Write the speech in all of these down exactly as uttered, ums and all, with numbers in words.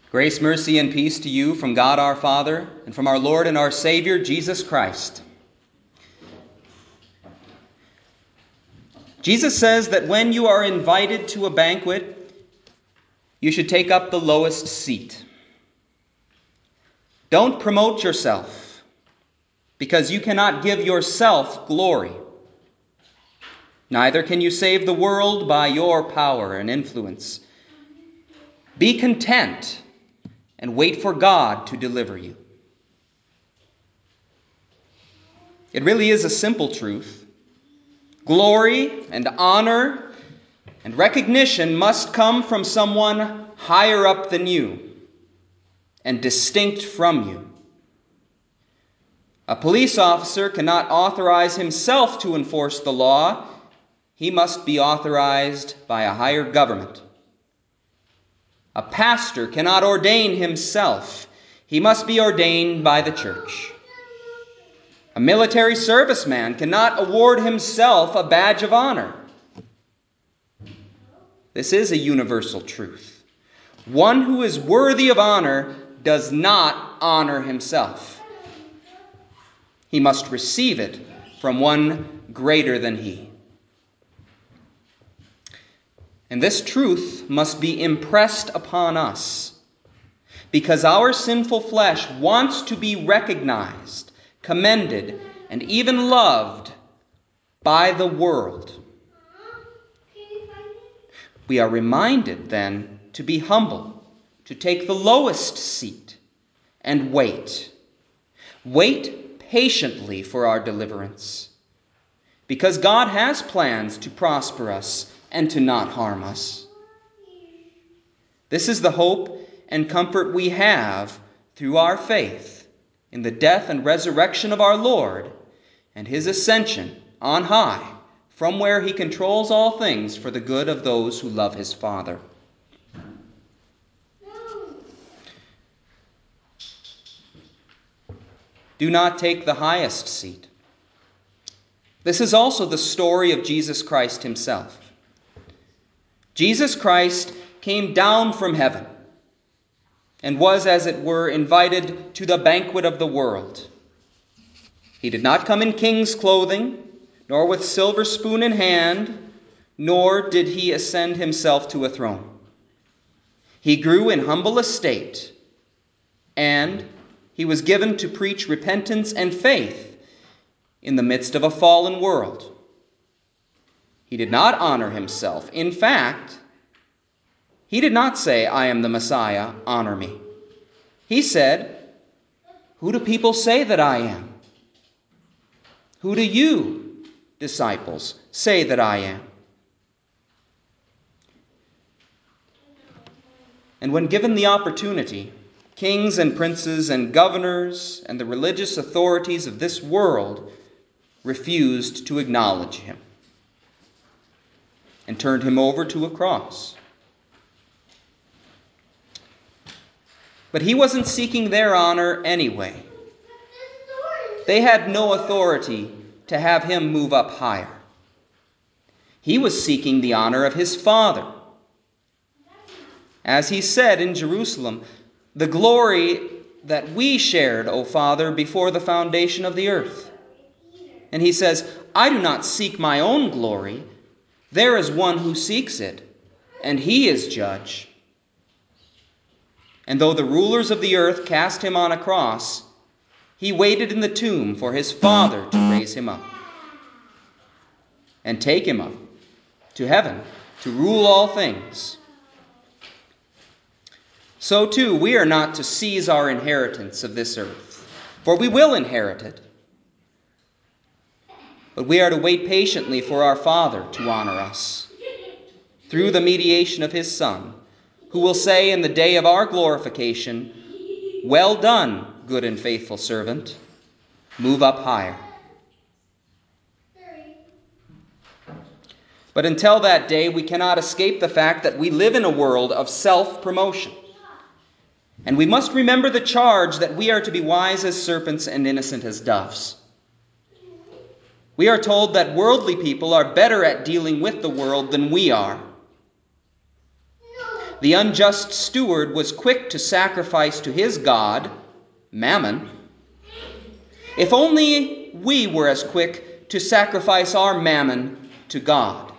Grace, mercy, and peace to you from God our Father and from our Lord and our Savior, Jesus Christ. Jesus says that when you are invited to a banquet, you should take up the lowest seat. Don't promote yourself, because you cannot give yourself glory. Neither can you save the world by your power and influence. Be content and wait for God to deliver you. It really is a simple truth. Glory and honor and recognition must come from someone higher up than you and distinct from you. A police officer cannot authorize himself to enforce the law. He must be authorized by a higher government. A pastor cannot ordain himself. He must be ordained by the church. A military serviceman cannot award himself a badge of honor. This is a universal truth. One who is worthy of honor does not honor himself. He must receive it from one greater than he. And this truth must be impressed upon us, because our sinful flesh wants to be recognized, commended, and even loved by the world. We are reminded then to be humble, to take the lowest seat, and wait. Wait patiently for our deliverance, because God has plans to prosper us and to not harm us. This is the hope and comfort we have through our faith in the death and resurrection of our Lord and his ascension on high, from where he controls all things for the good of those who love his Father. Do not take the highest seat. This is also the story of Jesus Christ himself. Jesus Christ came down from heaven and was, as it were, invited to the banquet of the world. He did not come in king's clothing, nor with silver spoon in hand, nor did he ascend himself to a throne. He grew in humble estate, and he was given to preach repentance and faith in the midst of a fallen world. He did not honor himself. In fact, he did not say, "I am the Messiah, honor me." He said, "Who do people say that I am? Who do you, disciples, say that I am?" And when given the opportunity, kings and princes and governors and the religious authorities of this world refused to acknowledge him and turned him over to a cross. But he wasn't seeking their honor anyway. They had no authority to have him move up higher. He was seeking the honor of his Father. As he said in Jerusalem, "The glory that we shared, O Father, before the foundation of the earth." And he says, "I do not seek my own glory. There is one who seeks it, and he is judge." And though the rulers of the earth cast him on a cross, he waited in the tomb for his Father to raise him up and take him up to heaven to rule all things. So too, we are not to seize our inheritance of this earth, for we will inherit it. But we are to wait patiently for our Father to honor us through the mediation of his Son, who will say in the day of our glorification, "Well done, good and faithful servant. Move up higher." But until that day, we cannot escape the fact that we live in a world of self-promotion. And we must remember the charge that we are to be wise as serpents and innocent as doves. We are told that worldly people are better at dealing with the world than we are. The unjust steward was quick to sacrifice to his god, Mammon. If only we were as quick to sacrifice our mammon to God.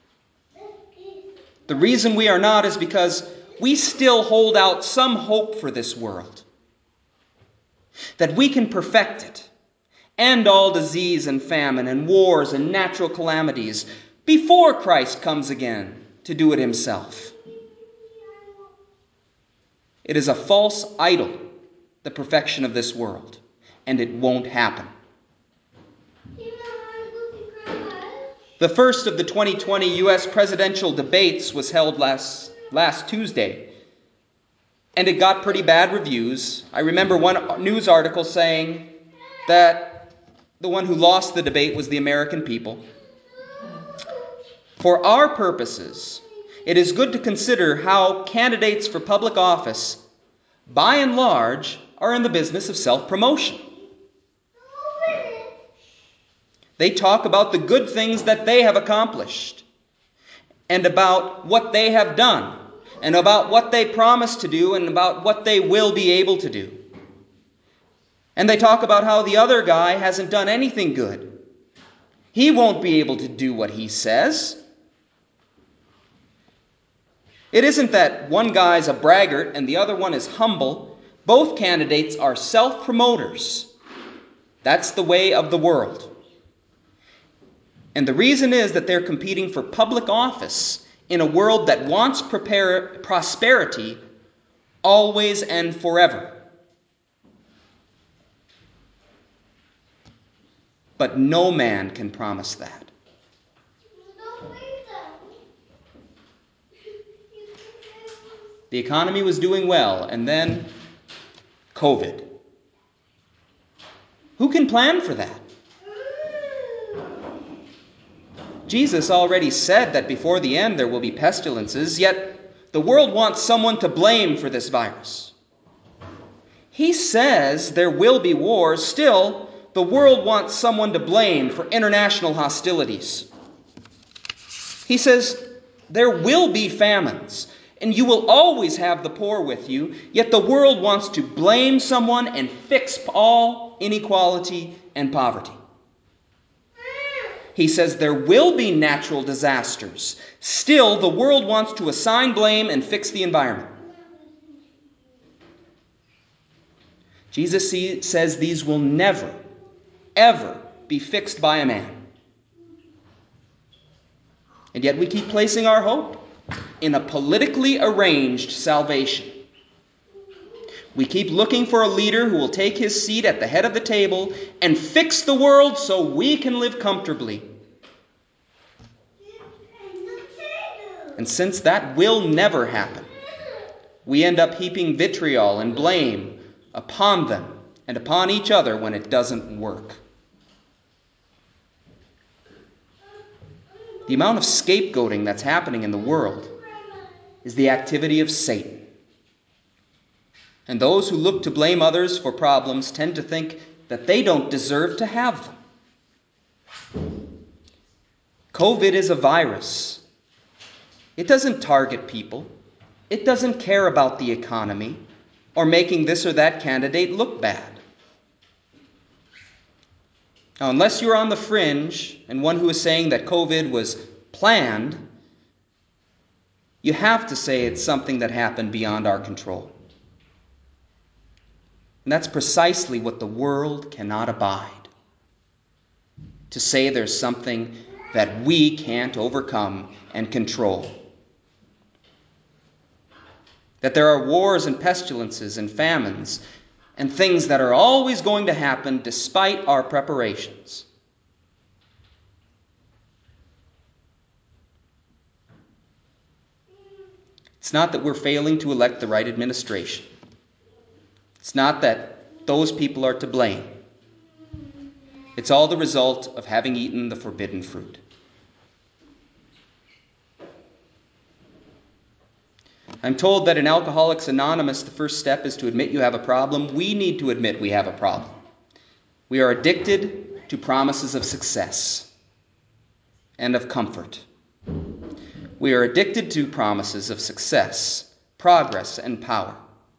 The reason we are not is because we still hold out some hope for this world, that we can perfect it, end all disease and famine and wars and natural calamities before Christ comes again to do it himself. It is a false idol, the perfection of this world, and it won't happen. The first of the twenty twenty U S presidential debates was held last, last Tuesday, and it got pretty bad reviews. I remember one news article saying that the one who lost the debate was the American people. For our purposes, it is good to consider how candidates for public office, by and large, are in the business of self-promotion. They talk about the good things that they have accomplished, and about what they have done, and about what they promised to do, and about what they will be able to do. And they talk about how the other guy hasn't done anything good. He won't be able to do what he says. It isn't that one guy's a braggart and the other one is humble. Both candidates are self-promoters. That's the way of the world. And the reason is that they're competing for public office in a world that wants prepare, prosperity always and forever. But no man can promise that. The economy was doing well, and then COVID. Who can plan for that? Jesus already said that before the end there will be pestilences, yet the world wants someone to blame for this virus. He says there will be wars. Still, the world wants someone to blame for international hostilities. He says there will be famines, and you will always have the poor with you, yet the world wants to blame someone and fix all inequality and poverty. He says there will be natural disasters. Still, the world wants to assign blame and fix the environment. Jesus says these will never, ever be fixed by a man. And yet we keep placing our hope in a politically arranged salvation. We keep looking for a leader who will take his seat at the head of the table and fix the world so we can live comfortably. And since that will never happen, we end up heaping vitriol and blame upon them and upon each other when it doesn't work. The amount of scapegoating that's happening in the world is the activity of Satan. And those who look to blame others for problems tend to think that they don't deserve to have them. COVID is a virus. It doesn't target people. It doesn't care about the economy or making this or that candidate look bad. Now, unless you're on the fringe and one who is saying that COVID was planned, you have to say it's something that happened beyond our control. And that's precisely what the world cannot abide. To say there's something that we can't overcome and control. That there are wars and pestilences and famines and things that are always going to happen despite our preparations. It's not that we're failing to elect the right administration. It's not that those people are to blame. It's all the result of having eaten the forbidden fruit. I'm told that in Alcoholics Anonymous, the first step is to admit you have a problem. We need to admit we have a problem. We are addicted to promises of success and of comfort. We are addicted to promises of success progress, and power.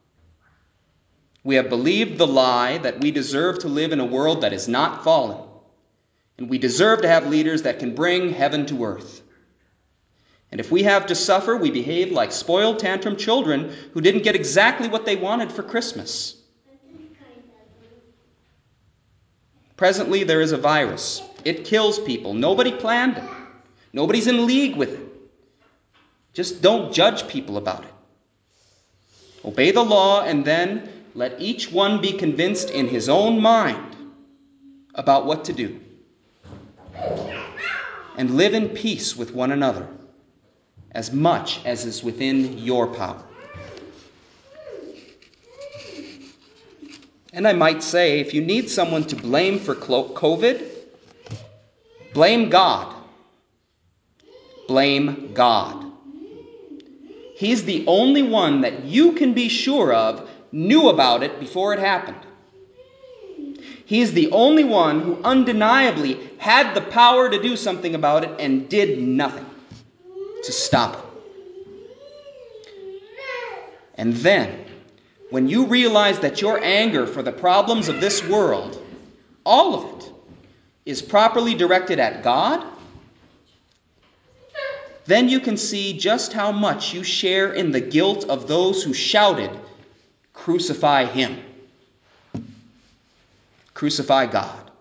We have believed the lie that we deserve to live in a world that is not fallen, and we deserve to have leaders that can bring heaven to earth. And if we have to suffer, we behave like spoiled tantrum children who didn't get exactly what they wanted for Christmas. Presently, there is a virus. It kills people. Nobody planned it. Nobody's in league with it. Just don't judge people about it. Obey the law, and then let each one be convinced in his own mind about what to do. And live in peace with one another, as much as is within your power. And I might say, if you need someone to blame for COVID, blame God. Blame God. He's the only one that you can be sure of knew about it before it happened. He's the only one who undeniably had the power to do something about it and did nothing to stop it. And then, when you realize that your anger for the problems of this world, all of it, is properly directed at God, then you can see just how much you share in the guilt of those who shouted, "Crucify him." Crucify God.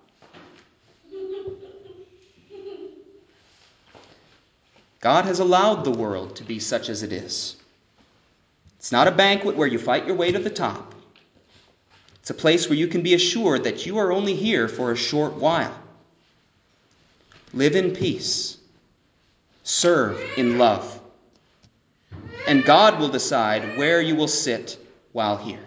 God has allowed the world to be such as it is. It's not a banquet where you fight your way to the top. It's a place where you can be assured that you are only here for a short while. Live in peace. Serve in love. And God will decide where you will sit while here.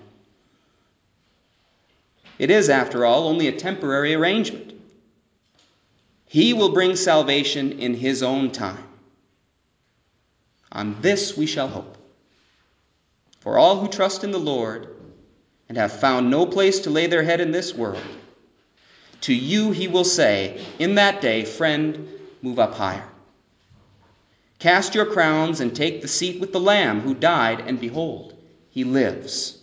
It is, after all, only a temporary arrangement. He will bring salvation in his own time. On this we shall hope. For all who trust in the Lord and have found no place to lay their head in this world, to you he will say, in that day, "Friend, move up higher. Cast your crowns and take the seat with the Lamb who died, and behold, he lives."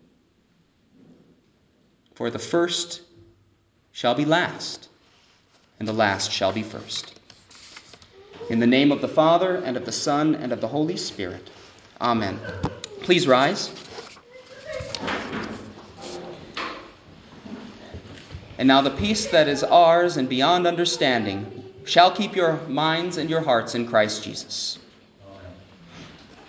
For the first shall be last, and the last shall be first. In the name of the Father, and of the Son, and of the Holy Spirit. Amen. Please rise. And now the peace that is ours and beyond understanding shall keep your minds and your hearts in Christ Jesus.